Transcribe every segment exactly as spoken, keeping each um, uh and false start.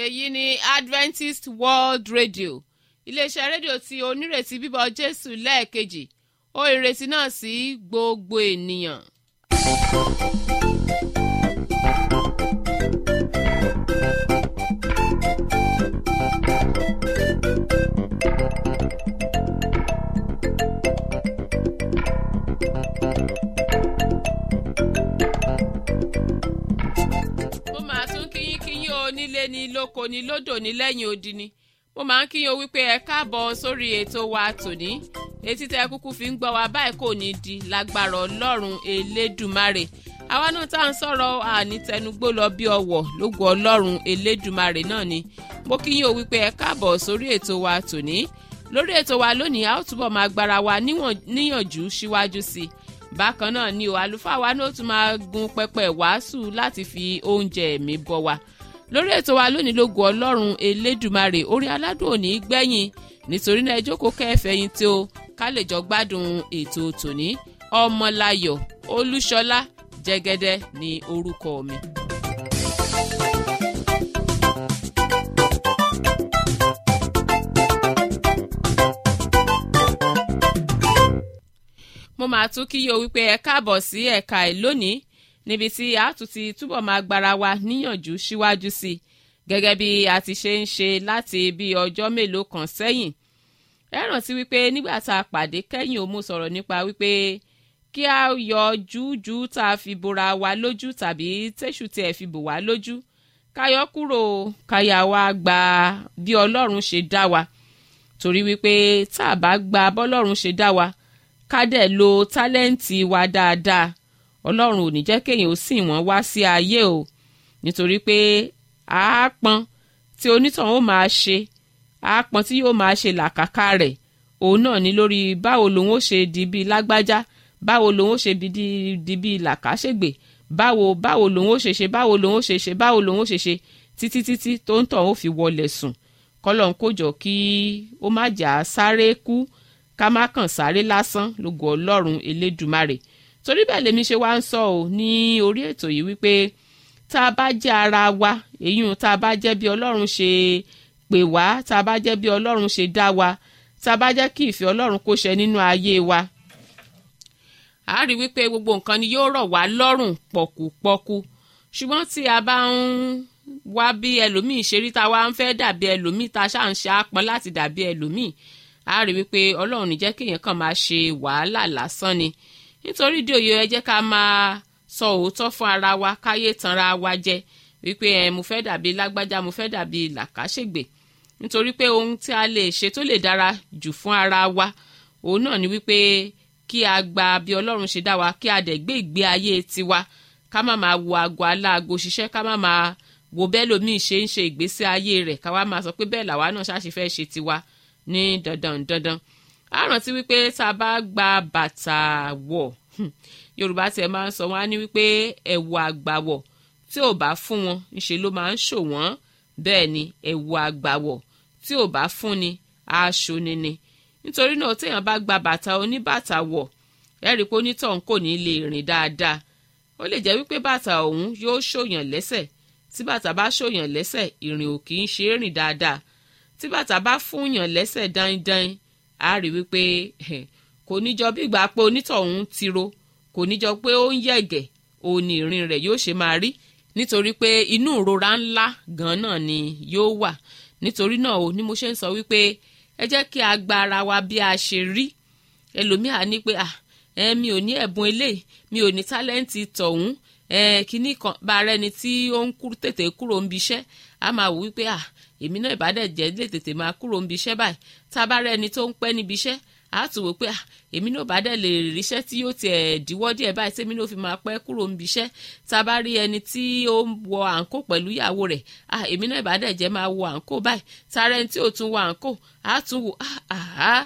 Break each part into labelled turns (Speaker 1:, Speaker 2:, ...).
Speaker 1: èyí ni Adventist World Radio iléeṣẹ́ rédíò tí onírètí bíbọ̀ Jésù lẹ́ẹ̀kejì ó ìrètí náà sí gbogbo ènìyàn. Nílé ni lóko ni lódò ní lẹ́yìn odi ni mo máa ń kíyàn wípé ẹ káàbọ̀ sórí ètò wa tòní etí tẹ́ kúkú fi ń gbọ́ wa báyìí kò ní di lágbára Ọlọ́run Elédùmarè àwa náà tá à ń sọ̀rọ̀ ànítẹnugbó lọ bí ọwọ̀ lógo Ọlọ́run Elédùmarè náà ni mo kíyàn wípé ẹ káàbọ̀ sórí ètò wa tòní lórí ètò wa lónìí a ó túbọ̀ máa gbára wa níyànjú síwájú sí i bákan náà ni o àlùfáà wa náà tún máa gun pẹpẹ wàásù láti fi oúnjẹ ẹ̀mí bọ́ wa lórí ètò wa lónìí lógo Ọlọ́run Elédùmarè orí aládùn òní gbẹ̀yìn nítorí náà ẹ jókòó kẹfẹ̀yìn tí o ká lè jọ gbádùn ètò tòní Ọmọláyọ̀ Olúṣọlá Jẹ́gẹ́dẹ́ ní orúkọ mi. mo máa tún kíyè wípé ẹ káàbọ̀ sí ẹ̀ka ẹ̀ lónìí níbi tí a tún ti túbọ̀ máa gbára wa níyànjú síwájú sí i gẹ́gẹ́ bí a ti ṣe ń ṣe láti bí ọjọ́ mélòó kan sẹ́yìn. ẹ rántí wípé nígbà tá a pàdé kẹ́yìn ó mú sọ̀rọ̀ nípa wípé kí a yọ jújú tá a fi bora wa lójú tàbí tẹ́ṣù tí ẹ fi bò wá lójú ká yọ kúrò káyà wa gba bí Ọlọ́run ṣe dá wa torí wípé tá a bá gba bọ́lọ́run ṣe dá wa ká dẹ̀ lo tálẹ́ǹtì wa dáadáa Ọlọ́run ò ní jẹ́ kéèyàn ó sìn wọ́n wá sí ayé o nítorí pé àápọn tí onítọ̀hún ó máa ṣe àápọn tí yóò máa ṣe làkàkà rẹ̀ òun náà ní lórí báwo lòun ó ṣe di bíi lágbájá báwo lòun ó ṣe di bíi làkàṣègbè báwo báwo lòun ó ṣe ṣe báwo lòun ó ṣe ṣe báwo lòun ó ṣe ṣe títí títí tó ń tọ̀ ó fi wọlé sùn kọ́lọ́n kó jọ kí ó má jà sáré kú ká má kàn sáré lásán lógo Ọlọ́run Elédùmarè torí bẹ́ẹ̀ lèmi ṣe wá ń sọ ọ́ ní orí ètò yìí wípé tá a bá jẹ́ ara wa èyún tá a bá jẹ́ bí Ọlọ́run ṣe pè wá tá a bá jẹ́ bí Ọlọ́run ṣe dá wa tá a bá jẹ́ kí ìfẹ́ Ọlọ́run kó ṣẹ nínú ayé wa a rí wípé gbogbo nǹkan ni yóò rọ̀ wá lọ́rùn pọ̀kúpọ̀kú ṣùgbọ́n tí a bá ń wá bí ẹlòmíì ṣe rí tá a wá ń fẹ́ dàbí ẹlòmíì tá a ṣáà ń ṣe àpọn láti dàbí ẹlòmíì a rí wípé Ọlọ́run ní jẹ́ kéèyàn kàn máa ṣe wàhálà lásán ni nítorí ìdí òye ẹ jẹ́ ká máa sọ òótọ́ fún ara wa káyé tanra wa jẹ wípé ẹ mo fẹ́ dàbí lágbájá mo fẹ́ dàbí làkàṣègbè nítorí pé ohun tí a lè ṣe tó lè dára jù fún ara wa òun náà ni wípé kí a gba bí Ọlọ́run ṣe dá wa kí a dẹ̀ gbé ìgbé ayé tiwa ká má máa wo aago aláago ṣiṣẹ́ ká má máa wo bẹ́ẹ̀ lómi ṣe ń ṣe ìgbésí ayé rẹ̀ ká wá máa sọ pé bẹ́ẹ̀ làwa náà ṣáà ṣe fẹ́ ṣe tiwa ní dandan dandan a rántí wípé tá a bá gba bàtà wọ̀ Yorùbá tiẹ̀ máa ń sọ wọ́n á ní wípé ẹ̀wù àgbàwọ̀ tí ò bá fún wọn ńṣe ló máa ń ṣò wọ́n bẹ́ẹ̀ ni ẹ̀wù àgbàwọ̀ tí ò bá fún ni aṣọ ni ni nítorí náà téèyàn bá gba bàtà oníbàtà wọ̀ ẹ rí i pé onítọ̀hún kò ní lè rìn dáadáa ó lè jẹ́ wípé bàtà ọ̀hún yóò ṣòyàn lẹ́sẹ̀ tí bàtà bá ṣòyàn lẹ́sẹ̀ ìrìn ò kì í ṣe é rìn dáadáa tí bàtà bá fúnyàn lẹ́sẹ̀ dáindáin á rí wípé kò ní jọ bí ìgbà pé onítọ̀hún ti ro kò ní jọ pé ó ń yẹ̀gẹ̀ òun ni ìrìn rẹ̀ yóò ṣe máa rí nítorí pé inú ìrora ńlá gan náà ni yóò wà nítorí náà o ni mo ṣe ń sọ wípé ẹ jẹ́ kí a gba ara wa bí a ṣe rí ẹlòmíà ní pé ah ẹ mi ò ní ẹ̀bùn eléyìí mi ò ní tálẹ́ǹtì tọ̀hún ẹ kíní kan bá ara ẹni tí ó ń tètè kúrò ń bi iṣẹ́ a máa wò wípé ah èmi náà ìbádẹ́ jẹ́ lè tètè máa kúrò ń bi iṣẹ́ báyìí tá a bá rẹ ẹni tó ń pẹ́ níbi iṣẹ́ a tún wò pé ah èmi náà bá dẹ̀ lè ríṣẹ́ tí yóò tiẹ̀ díwọ́ díẹ̀ báyìí tèmi náà fi máa pẹ́ kúrò ń bi iṣẹ́ tá a bá rí ẹni tí ó ń wọ àǹkó pẹ̀lú ìyàwó rẹ̀ ah èmi náà bá dẹ̀ jẹ́ máa wọ àǹkó báyìí tá a rẹ ẹni tí ò tún wọ àǹkó a tún wò ah ah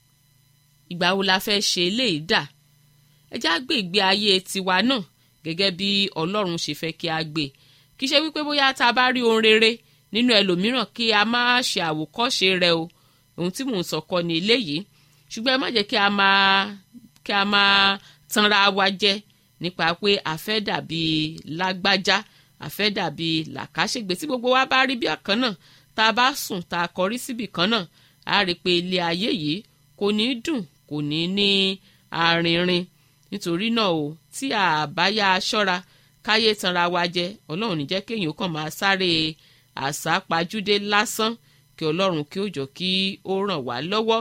Speaker 1: ìgbà wo la fẹ́ ṣe eléyìí dà ẹ já gbé ìgbé ayé tiwa náà gẹ́gẹ́ bí Ọlọ́run ṣe fẹ́ kí a gbé kì í ṣe wípé bóyá tá a bá rí ohun rere nínú ẹlòmíràn kí a má ṣe àwòkọ́ṣe rẹ̀ o ohun tí mò ń sọ kọ́ ni eléyìí ṣùgbọ́n ẹ má jẹ́ kí a máa kí a máa tanra wa jẹ nípa pé a fẹ́ dàbí lágbájá àfẹ́ dàbí làkàṣègbè tí gbogbo wa bá rí bí ọ̀kan náà tá a bá sùn tá a kọrí síbì kan náà a rí pé ilé ayé yìí kò ní dùn kò ní ní arìnrìn nítorí náà o tí a bá yá a ṣọ́ra káyé tanra wa jẹ ọlọ́run ní jẹ́ kéèyàn kàn máa sáré àsápajúdé lásán kí ọlọ́run kí ó jọ kí ó ràn wá lọ́wọ́.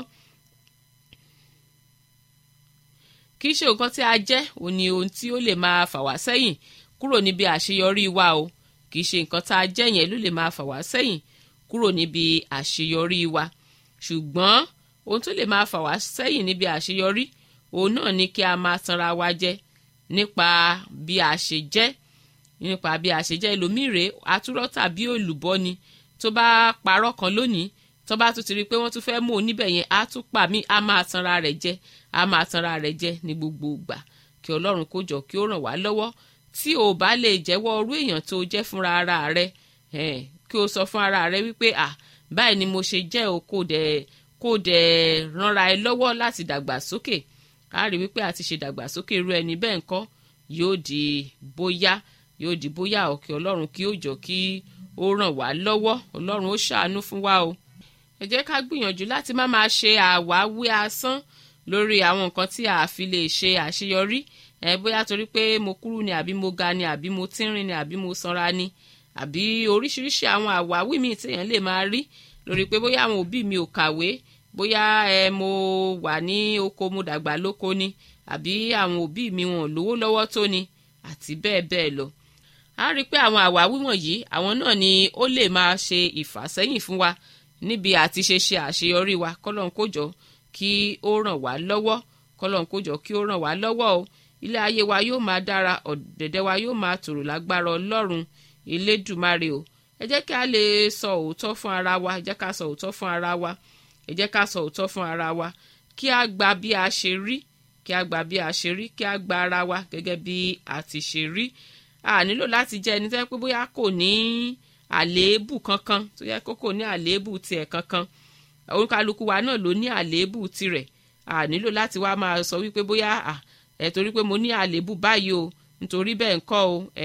Speaker 1: kì í ṣe nǹkan tí a jẹ́ ò ní ohun tí ó lè máa fà wá sẹ́yìn kúrò níbi àṣeyọrí wa o kì í ṣe nǹkan tá a jẹ́ yẹn ló lè máa fà wá sẹ́yìn kúrò níbi àṣeyọrí wa ṣùgbọ́n ohun tó lè máa fà wá sẹ́yìn níbi àṣeyọrí òun náà ni kí a máa tanra wa jẹ nípa bí a ṣe jẹ́ nípa bí a ṣe jẹ́ ẹlòmíre atúrọ́ tàbí olùbọ́ ni tó bá parọ́ kan lónìí tó bá tún ti rí i pé wọ́n tún fẹ́ mú un níbẹ̀ yẹn á tún pa mí á máa tanra rẹ̀ jẹ á máa tanra rẹ̀ jẹ ní gbogbo ìgbà kí ọlọ́run kó jọ kí ó ràn wá lọ́wọ́ tí o bá lè jẹ́wọ́ orú èèyàn tó jẹ́ fúnra ara rẹ kí o sọ fún ara rẹ wípé à báyìí ni mo ṣe jẹ́ o kò dẹ̀ kò dẹ̀ ranra ẹ lọ́wọ́ láti dàgbà sókè a rí wípé àti ṣe dàgbà sókè irú ẹni bẹ́ẹ̀ ńkọ́ yóò di bóyá yóò di bóyá òkè ọlọ́run kí ó jọ kí ó ràn wá lọ́wọ́ ọlọ́run ó ṣàánú fún wa o ẹ jẹ́ ká gbìyànjú láti má máa ṣe àwáwí asán lórí àwọn nǹkan tí a fi lè ṣe àṣeyọrí ẹ bóyá torí pé mo kúrú ni àbí mo ga ni àbí mo tínrín ni àbí mo sanra ni àbí oríṣiríṣi àwọn àwáwí míì téèyàn lè máa rí lórí pé bóyá àwọn òbí mi ò kàwé bóyá ẹ mo wà ní oko mo dàgbà lóko ni àbí àwọn òbí mi wọn ò lówó lọ́wọ́ tó ni àti bẹ́ẹ̀ bẹ́ẹ̀ lọ a rí i pé àwọn àwáwí wọ̀nyí àwọn náà ni ó lè máa ṣe ìfàsẹ́yìn fún wa níbi àti ṣe ṣe àṣeyọrí wa kọ́lọ́n kó jọ kí ó ràn wá lọ́wọ́ kọ́lọ́n kó jọ kí ó ràn wá lọ́wọ́ o ilé ayé wa yóò máa dára ọ̀dẹ̀dẹ̀ wa yóò máa tòrò lágbára ọlọ́run elédùmarè o ẹ jẹ́ kí a lè sọ òótọ́ fún ara wa ẹ jẹ́ ká sọ òótọ́ fún ara wa ẹ jẹ́ ká sọ òótọ́ fún ara wa kí a gba bí a ṣe rí kí a gba bí a ṣe rí kí a gba ara wa gẹ́gẹ́ bí a ti ṣe rí a nílò láti jẹ́ ẹni tó yẹ pé bóyá kò ní àléébù kankan tó yẹ kó kò ní àléébù tiẹ̀ kankan oníkálukú wa náà ló ní àléébù tirẹ̀ a nílò láti wá máa sọ wípé bóyá à ẹ torí pé mo ní àléébù báyìí o nítorí bẹ́ẹ̀ ńkọ́ o ẹ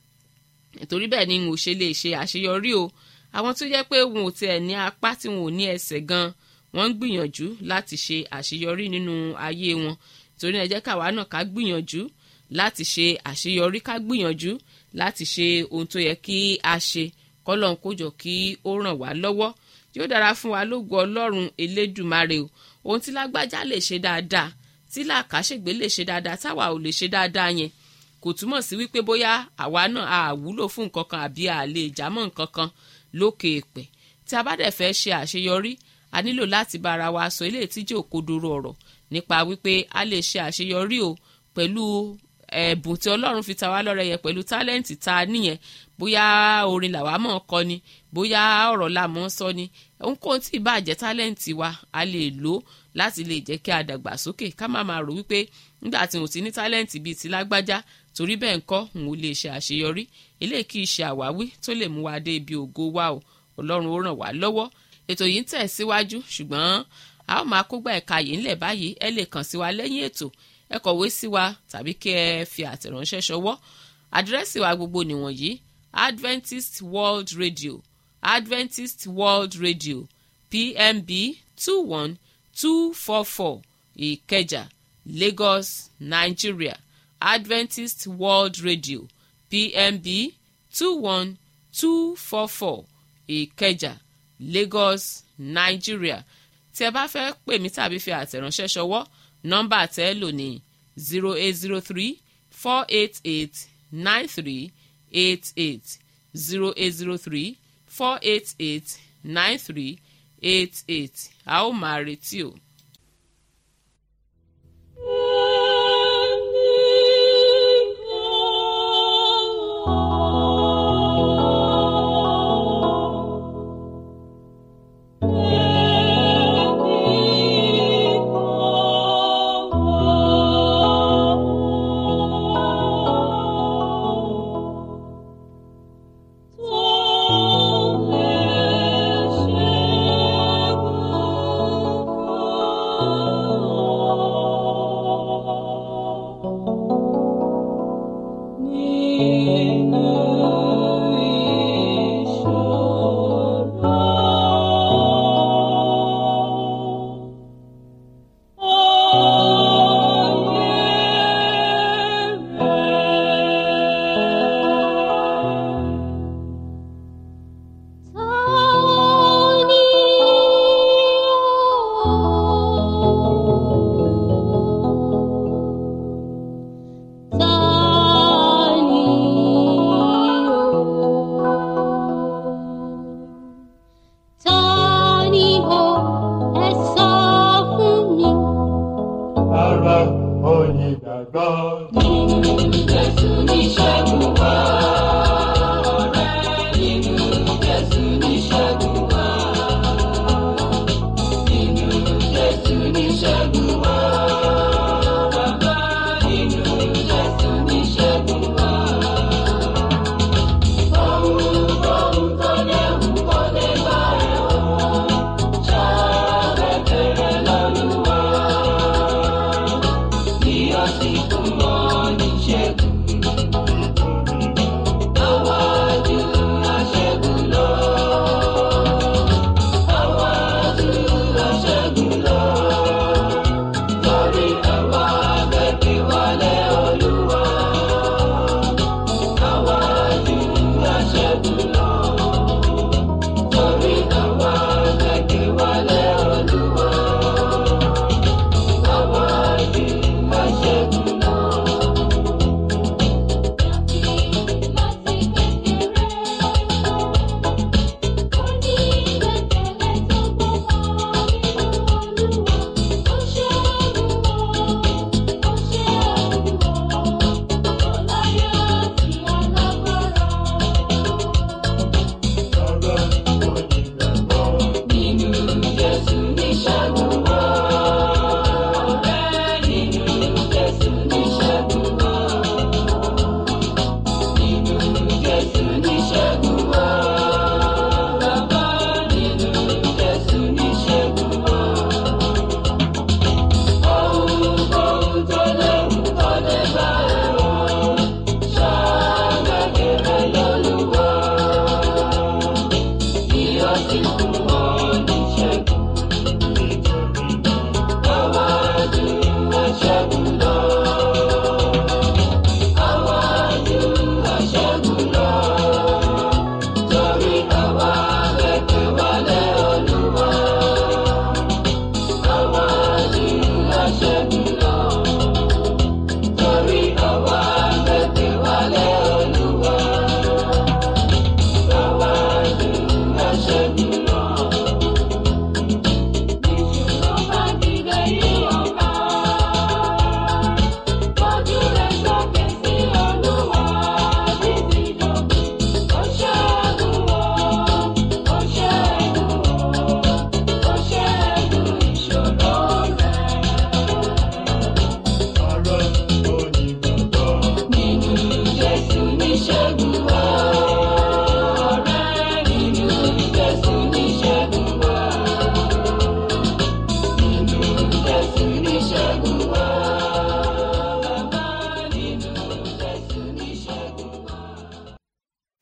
Speaker 1: nítorí bẹ́ẹ̀ ni n ò ṣe lè ṣe àṣeyọrí o àwọn tó jẹ́ pé wọn ò tiẹ̀ ní apá tí wọn ò ní ẹsẹ̀ gan wọ́n ń gbìyànjú láti ṣe àṣeyọrí nínú ayé wọn torí ẹ jẹ́ káwa náà ká gbìyànjú láti ṣe àṣeyọrí ká gbìyànjú láti ṣe ohun tó yẹ kí a ṣe kọ́lọ́n kó jọ kí ó ràn wá lọ́wọ́ yóò dára fún wa lógo ọlọ́run elédùmarè o ohun tí lágbájá lè ṣe dáadáa tí làkàṣègbè lè ṣe dáadáa táwa ò lè ṣe dáadáa yẹn kò túmọ̀ sí wípé bóyá àwa náà a wúlò fún nǹkan kan àbí a lè jámọ́ nǹkan kan lókè èpè tí a bá dẹ̀ fẹ́ ṣe àṣeyọrí a nílò láti bá ara wa sọ eléyìí tí jẹ́ òkodoro ọ̀rọ̀ nípa wípé a lè ṣe àṣeyọrí o pẹ̀lú ẹ̀bùn tí ọlọ́run fi ta wá lọ́rẹ yẹn pẹ̀lú tálẹ́ǹtì ta níyẹn bóyá orin làwa mọ̀ ń kọ ni bóyá ọ̀rọ̀ la mọ̀ ń sọ ni ohunkóhun tí ì bá jẹ́ tálẹ́ǹtì wa a lè lò láti lè jẹ́ kí a dàgbà sókè ká má máa rò wípé nígbà tí n ò ti ní tálẹ́ǹtì bíi ti lágbájá torí bẹ́ẹ̀ ńkọ́ n ò lè ṣe àṣeyọrí eléyìí kì í ṣe àwáwí tó lè mú wa dé ibi ògo wa o ọlọ́run ó ràn wá lọ́wọ́ ètò yìí ń tẹ̀ síwájú ṣùgbọ́n a ó máa kógbá ẹ̀ka yìí ńlẹ̀ báyìí ẹ lè kàn sí wa lẹ́yìn ètò ẹ kọ̀wé sí wa tàbí kí ẹ fi àtẹ̀ránṣẹ́ ṣọwọ́ àdírẹ́sì wa gbogbo nìwọ̀nyí Adventist World Radio Adventist World Radio P M B two one two four four Ìkẹjà Lagos Nigeria Adventist World Radio P M B two one two four four Ìkẹjà Lagos Nigeria tí ẹ bá fẹ́ pè mí tàbí fi àtẹ̀ránṣẹ́ ṣọwọ́ nọ́mbà tẹ́ lò ní zero eight zero three four eight eight nine three eight eight zero eight zero three four eight eight nine three eight eight a ó máa retí o.
Speaker 2: Oh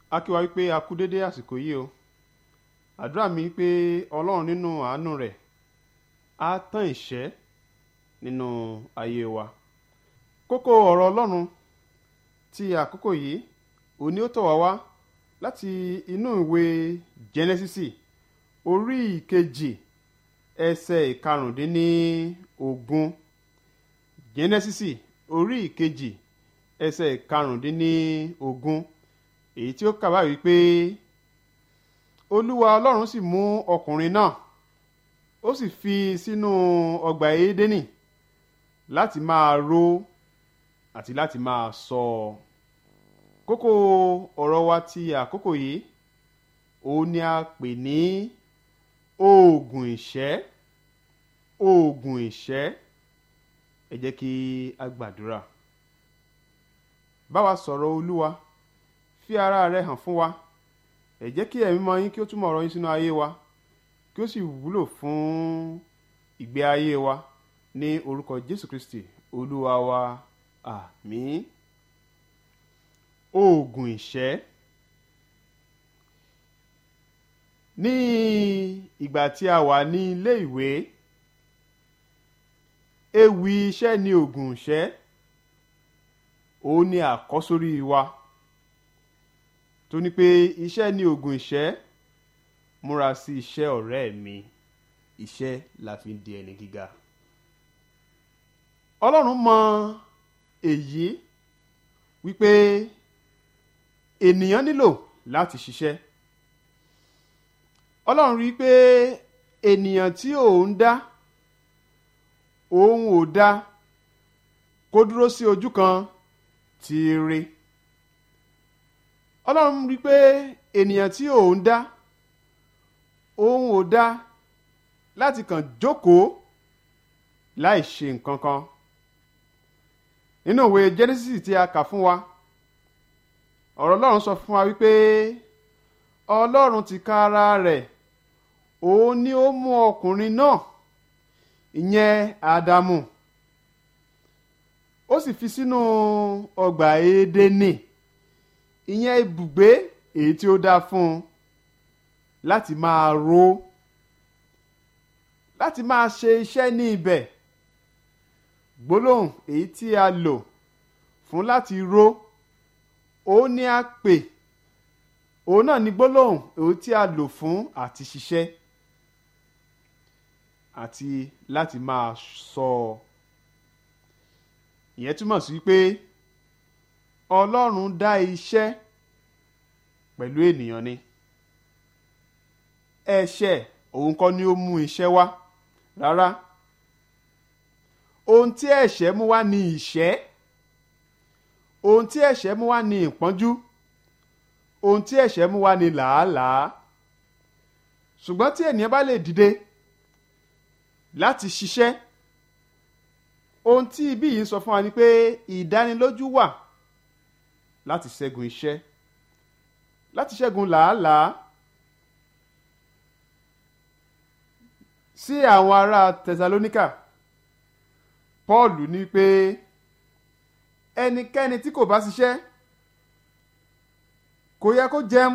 Speaker 2: a kí wa wípé a kú dédé àsìkò yìí o. Àdúrà mi pé Ọlọ́run nínú àánú rẹ̀ á tán ìṣẹ́ nínú ayé wa. Kókó ọ̀rọ̀ Ọlọ́run tí àkókò yìí òní ó tọ̀ wá wá láti inú ìwé Jẹ́nẹ́sísì orí ìkejì ẹsẹ̀ ìkarùndínlógún. Jẹ́nẹ́sísì orí ìkejì ẹsẹ̀ ìkarùndínlógún, èyí tí ó kà báyìí wípé Olúwa Ọlọ́run sì mú ọkùnrin náà, ó sì fi sínú ọgbà Édẹ́nì láti máa ró àti láti máa ṣọ́. Kókó ọ̀rọ̀ wa ti àkókò yìí òun ni a pè ní oògùn ìṣẹ́. Oògùn ìṣẹ́. Ẹ jẹ́ kí a gbàdúrà. Bá wa sọ̀rọ̀ Olúwa, fi ara rẹ hàn fún wa. Ẹ jẹ́ kí ẹ̀mí mọ́ yín kí ó túmọ̀ ọ̀rọ̀ yín sínú ayé wa, kí ó sì wúlò fún ìgbé ayé wa ní orúkọ Jésù Kristi Olúwa wa. Àmín. Oògùn ìṣẹ́. Ní ìgbà tí a wà ní ilé ìwé, ewì iṣẹ́ ni oògùn ìṣẹ́. Òun ni àkọ́sórí wa tó ní pé iṣẹ́ ni oògùn ìṣẹ́, múra sí iṣẹ́ ọ̀rẹ́ mi, iṣẹ́ la fi ń di ẹni gíga. Ọlọ́run mọ èyí wípé ènìyàn nílò láti ṣiṣẹ́. Ọlọ́run rí pé ènìyàn tí òun dá, òun ò dá kó dúró sí ojú kan tiire. Ọlọ́run rí pé ènìyàn tí òun dá, òun ò dá láti kàn jókòó láì ṣe nǹkan kan. Nínú ìwé Jẹ́nẹ́sísì tí a kà fún wa, ọ̀rọ̀ Ọlọ́run sọ fún wa wípé Ọlọ́run tìkára rẹ̀ òun ni ó mú ọkùnrin náà, ìyẹn Ádámù, ó sì fi sínú ọgbà Édẹ́nì, ìyẹn ibùgbé èyí tí ó dá fún un láti máa ró, láti máa ṣe iṣẹ́ ní ibẹ̀. Gbólóhùn èyí tí a lò fún láti ró, òun ni a pè, òun náà ni gbólóhùn èyí tí a lò fún àti ṣiṣẹ́ àti láti máa ṣọ́. Ìyẹn túmọ̀ sí pé Ọlọ́run dá iṣẹ́ pẹ̀lú ènìyàn ni. Ẹ̀ṣẹ̀ òun kọ́ ni ó mú iṣẹ́ wá, rárá. Ohun tí ẹ̀ṣẹ̀ mú wá ni ìṣẹ́. Ohun tí ẹ̀ṣẹ̀ mú wá ni ìpọ́njú. Ohun tí ẹ̀ṣẹ̀ mú wá ni làálàá. Ṣùgbọ́n tí ènìyàn bá lè dìde láti ṣiṣẹ́, ohun tí ibí yìí ń sọ fún wa ni pé ìdánilójú wà láti ṣẹ́gun iṣẹ́, láti ṣẹ́gun làálàá. Sí àwọn ará Tẹsalóníkà, Pọ́ọ̀lù ní pé ẹnikẹ́ni tí kò bá ṣiṣẹ́ kò yẹ kó jẹun.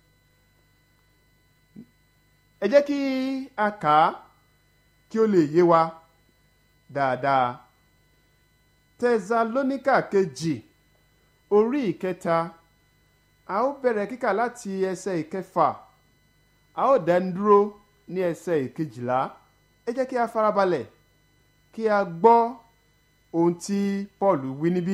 Speaker 2: Ẹ jẹ́ kí a kà á kí ó lè yé wa dáadáa. Tẹsalóníkà kejì orí ìkẹta, a ó bẹ̀rẹ̀ kíkà láti ẹsẹ̀ ìkẹfà, a ó dánu dúró ní ẹsẹ̀ ìkejìlá. Ẹ jẹ́ kí a farabalẹ̀ kí a gbọ́ ohun tí Paul wí níbí.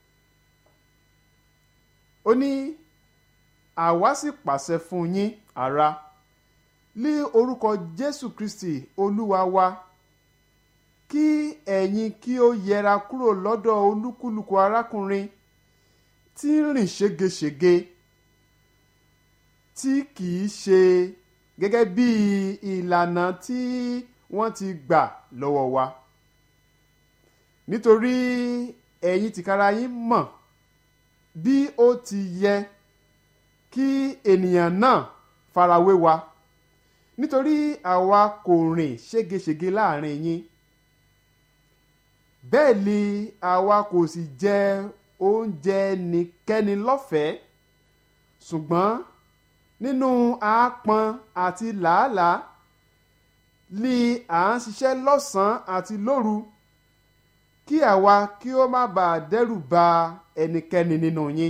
Speaker 2: Ó ní, àwa sì pàṣẹ fún yín ará, ní orúkọ Jésù Kristi Olúwa wa, kí ẹ̀yin kí ó yẹra kúrò lọ́dọ̀ olúkúlùkù arákùnrin tí ń rìn ségesège, tí kìí ṣe gẹ́gẹ́ bí ìlànà tí wọ́n ti gbà lọ́wọ́ wa. Nítorí ẹ̀yin tìkára yín mọ̀ bí ó ti yẹ kí ènìyàn náà farawé wa, nítorí àwa kò rìn ségesège láàrin yín, bẹ́ẹ̀ ni àwa kò sì jẹ oúnjẹ ẹnikẹ́ni lọ́fẹ̀ẹ́, ṣùgbọ́n nínú àápọn àti làálàá li à ń ṣiṣẹ́ lọ́sàn-án àti lóru kí àwa kí ó má bàa dẹ́rù ba ẹnikẹ́ni nínú yín.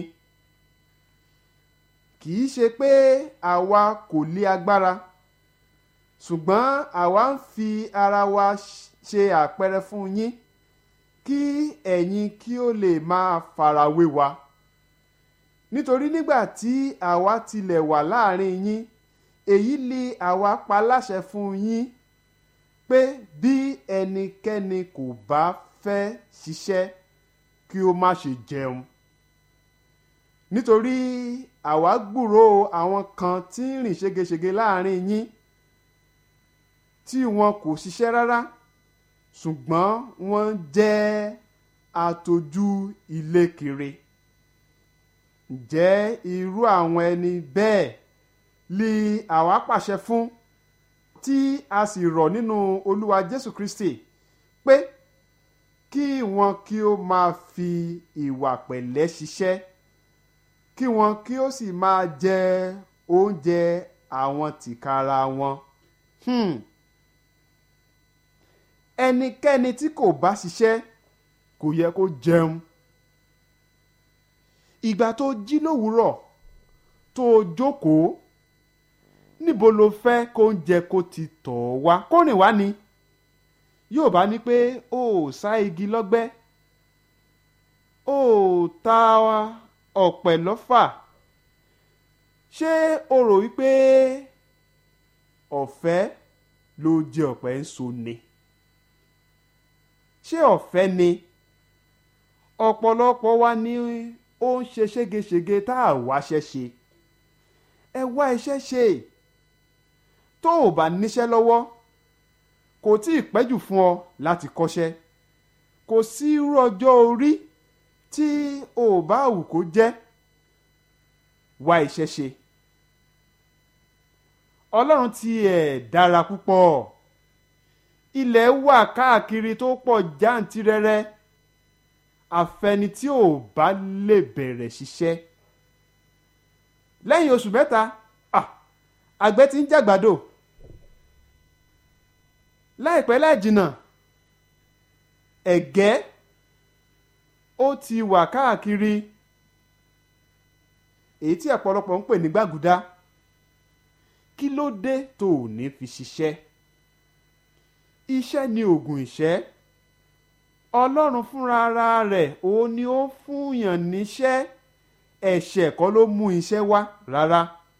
Speaker 2: Kì í ṣe pé àwa kò lé agbára, ṣùgbọ́n àwa ń fi ara wa ṣe àpẹẹrẹ fún yín kí ẹ̀yin kí ó lè máa farawé wa. Nítorí nígbà tí àwa tilẹ̀ wà láàrin yín, èyí li àwa pa láṣẹ fún yín pé bí ẹnikẹ́ni kò bá fẹ́ ṣiṣẹ́ kí ó má ṣe jẹun. Nítorí àwa gbúròó àwọn kan tí ń rìn ségesège láàrin yín tí wọn kò ṣiṣẹ́ rárá, ṣùgbọ́n wọ́n jẹ́ atojú ilé kiri. Ǹjẹ́ irú àwọn ẹni bẹ́ẹ̀ li àwa pàṣẹ fún, tí a sì rọ̀ nínú Olúwa Jésù Kristi pé kí wọn kí ó máa fi ìwà pẹ̀lẹ́ ṣiṣẹ́, kí wọn kí ó sì máa jẹ oúnjẹ àwọn tìkára wọn. Hmm. Ẹnikẹ́ni tí kò bá ṣiṣẹ́ kò yẹ kó jẹun. Ìgbà tó jí lówùúrọ̀ tó jókòó, níbo lo fẹ́ kó ń jẹ kó ti tọ̀ ọ́ wá? Kó rìn wá ni. Yóò bá ní pé ó sá igi lọ́gbẹ́, ó ta ọ̀pẹ lọ́fà. Ṣé o rò wípé ọ̀fẹ́ ló jẹ ọ̀pẹ ń so ni? Ṣé ọ̀fẹ́ ni? Ọ̀pọ̀lọpọ̀ wa ni ó ń ṣe ségesège tá a wáṣẹ́ ṣe. Ẹ wá iṣẹ́ ṣe. Tó o bá níṣẹ́ lọ́wọ́, kò tí ì pẹ́jù fún ọ láti kọ́ṣẹ́. Kò sí irú ọjọ́ orí tí o bá wù kó jẹ́, wá iṣẹ́ ṣe. Ọlọ́run ti ẹ̀ dára púpọ̀. Ilẹ̀ wà káàkiri tó pọ̀ jáǹtirẹrẹ. Àfẹni tí ò bá lè bẹ̀rẹ̀ ṣiṣẹ́. Lẹ́yìn oṣù mẹ́ta, ah, àgbẹ̀ ti ń jàgbàdo. Láìpẹ́ láìjìnà, ẹ̀gẹ́ ó ti wà káàkiri, èyí tí ọ̀pọ̀lọpọ̀ ń pè ní gbàgùdá. Kí ló dé tó ò ní fi ṣiṣẹ́? Iṣẹ́ ni òògùn ìṣẹ́. Ọlọ́run fúnra ara rẹ̀ òun ni ó fúnyàn níṣẹ́. Ẹ̀ṣẹ̀ kọ́ ló mú iṣẹ́ wá rárá.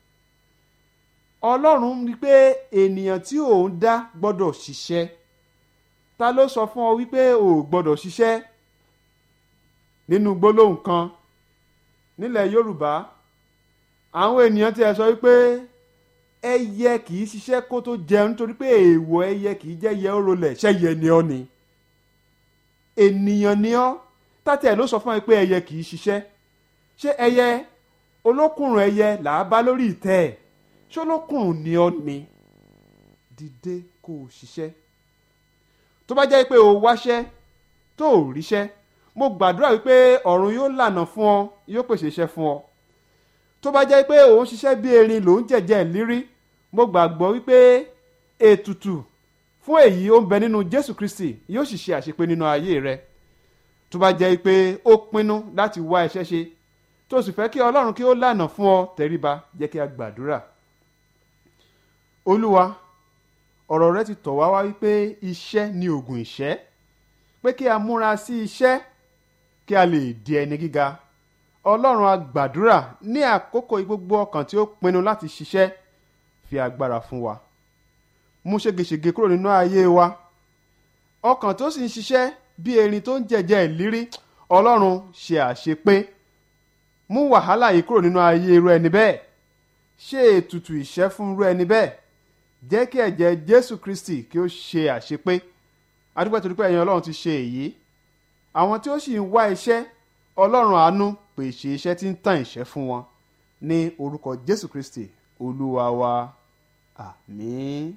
Speaker 2: Ọlọ́run ní pé ènìyàn tí òun dá gbọ́dọ̀ ṣiṣẹ́. Ta ló sọ fún ọ wípé o ò gbọ́dọ̀ ṣiṣẹ́? Nínú gbólóhùn kan nílẹ̀ Yorùbá, àwọn ènìyàn ti ẹ̀ sọ wípé ẹyẹ kì í ṣiṣẹ́ kó tó jẹun, nítorí pé èèwọ̀ ẹyẹ kì í jẹ́ yẹ ó rolẹ̀. Ṣẹ́yẹ ni ọ́ ni? Ènìyàn ni ọ́. Tátẹ̀ ló sọ fún ẹ pé ẹyẹ kì í ṣiṣẹ́. Ṣé ẹyẹ olókùnrùn ẹyẹ là á bá lórí ìtẹ́ ẹ̀? Ṣé olókùnrùn ni ọ́ ni? Dìde kó o ṣiṣẹ́. Tó bá jẹ́ pé o wáṣẹ́ tó ò ríṣẹ́, mo gbàdúrà wípé ọ̀run yóò lànà fún ọ, yóò pèsè iṣẹ́ fún ọ. Tó bá jẹ́ pé òun ṣiṣẹ́ bí erin ló ń jẹ̀jẹ̀ lírí, mo gbàgbọ́ wípé ètùtù fún èyí ó ń bẹ nínú Jésù Kristi, yóò sì ṣe àṣepé nínú ayé rẹ. Tó bá jẹ́ pé ó pinnu láti wá iṣẹ́ ṣe, tó sì fẹ́ kí Ọlọ́run kí ó lànà fún ọ, tẹríba, jẹ́ kí a gbàdúrà. Olúwa, ọ̀rọ̀ rẹ ti tọ̀ wá wá wípé iṣẹ́ ni òògùn ìṣẹ́, pé kí a múra sí iṣẹ́ kí a lè di ẹni gíga. Ọlọ́run, a gbàdúrà ní àkókò gbogbo ọkàn tí ó pinnu láti ṣiṣẹ́, fi agbára fún wa. Mú ségesège kúrò nínú ayé wa. Ọkàn tó sì ń ṣiṣẹ́ bí erin tó ń jẹ̀jẹ̀ ìlírí, Ọlọ́run ṣe àṣepé. Mú wàhálà yìí kúrò nínú ayé irú ẹni bẹ́ẹ̀. Ṣe ètùtù ìṣẹ́ fún irú ẹni bẹ́ẹ̀. Jẹ́ kí ẹ̀jẹ̀ Jésù Kristi kí ó ṣe àṣepé. A dúpẹ́ torí pé ẹ̀yin Ọlọ́run ti ṣe èyí. Àwọn tí ó sì ń wá iṣẹ́, Ọlọ́run àánú pèsè iṣẹ́ tí ń tàn ìṣẹ́ fún wọn. Ní orúkọ Jésù Kristi, Olúwa wa. Àmín.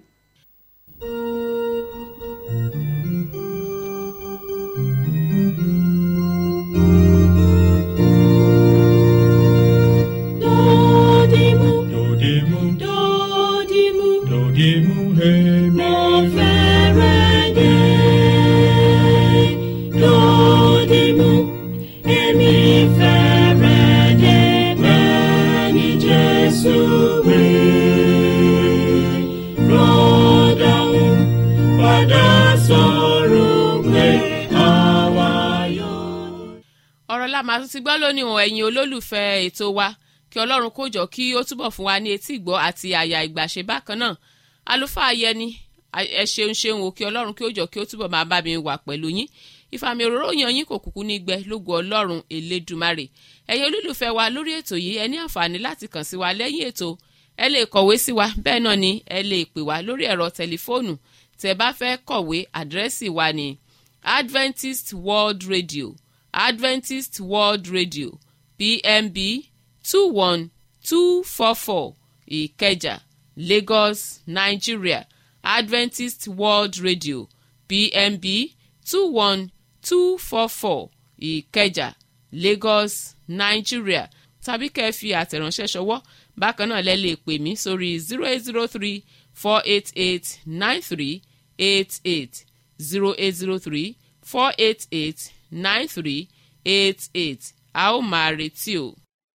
Speaker 3: Lord
Speaker 1: máa tún ti gbọ́ lónìí o ẹ̀yin olólùfẹ́ ètò wa kí ọlọ́run kó jọ kí ó túbọ̀ fún wa ní etí ìgbọ́ àti àyà ìgbàṣe bákan náà àlùfáà Yẹni ẹ ṣeun ṣeun o kí ọlọ́run kí ó jọ kí ó túbọ̀ máa bá mi wà pẹ̀lú yín ìfàmì òróró yan yín kò kúkú ní gbẹ lógo ọlọ́run elédùmarè ẹ̀yin olólùfẹ́ wa lórí ètò yìí ẹ ní àǹfààní láti kàn sí wa lẹ́yìn ètò ẹ lè kọ̀wé sí wa bẹ́ẹ̀ náà ni ẹ lè pè wá lórí ẹ̀rọ tẹlifóònù tẹ́ bá fẹ́ kọ̀wé àdírẹ́sì wa ní Adventist World Radio Adventist World Radio P M B two one two four four Ìkẹjà Lagos Nigeria Adventist World Radio P M B two one two four four Ìkẹjà Lagos Nigeria tàbí kẹ́ fi àtẹ̀ránṣẹ́ ṣọwọ́ bákan náà lẹ lè pè mí sórí zero eight zero three four eight eight nine three eight eight zero eight zero three four eight eight nine three eight eight a ó máa retí o.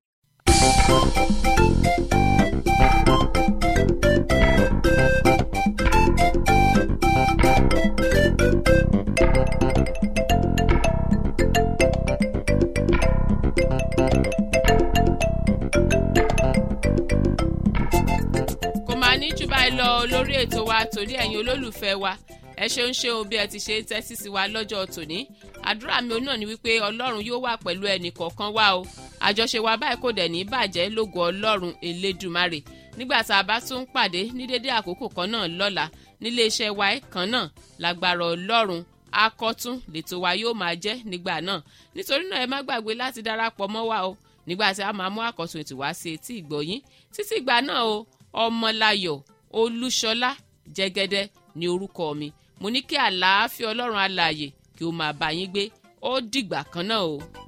Speaker 1: kò máa ní jù báyìí lọ lórí ètò wa torí ẹ̀yin olólùfẹ́ wa ẹ ṣeun ṣeun bí ẹ ti ṣe tẹ́tí sí wa lọ́jọ́ tòní àdúrà mi náà ni wípé ọlọ́run yóò wà pẹ̀lú ẹnì kọ̀ọ̀kan wa o àjọṣe wa báyìí kò dẹ̀ ní bàjẹ́ lógo ọlọ́run elédùmarè nígbà tá a bá tún ń pàdé ní dédé àkókò kan náà lọ́la nílé iṣẹ́ wa kan náà lágbára ọlọ́run akọ́tún lètò wa yóò máa jẹ́ nígbà náà nítorí náà ẹ má gbàgbé láti darapọ̀ mọ́ wa o nígbà tí a máa mú àkọ́tún ètò wá sí etí ìgbọ̀yín títí ìgbà náà o Ọmọláyọ̀ Olúṣọlá Jẹ́gẹ́dẹ́ ní orúkọ mi mo ní kí àlàáfíà ọlọ́run alààyè kí ó máa bá yín gbé ó dìgbà kan náà o.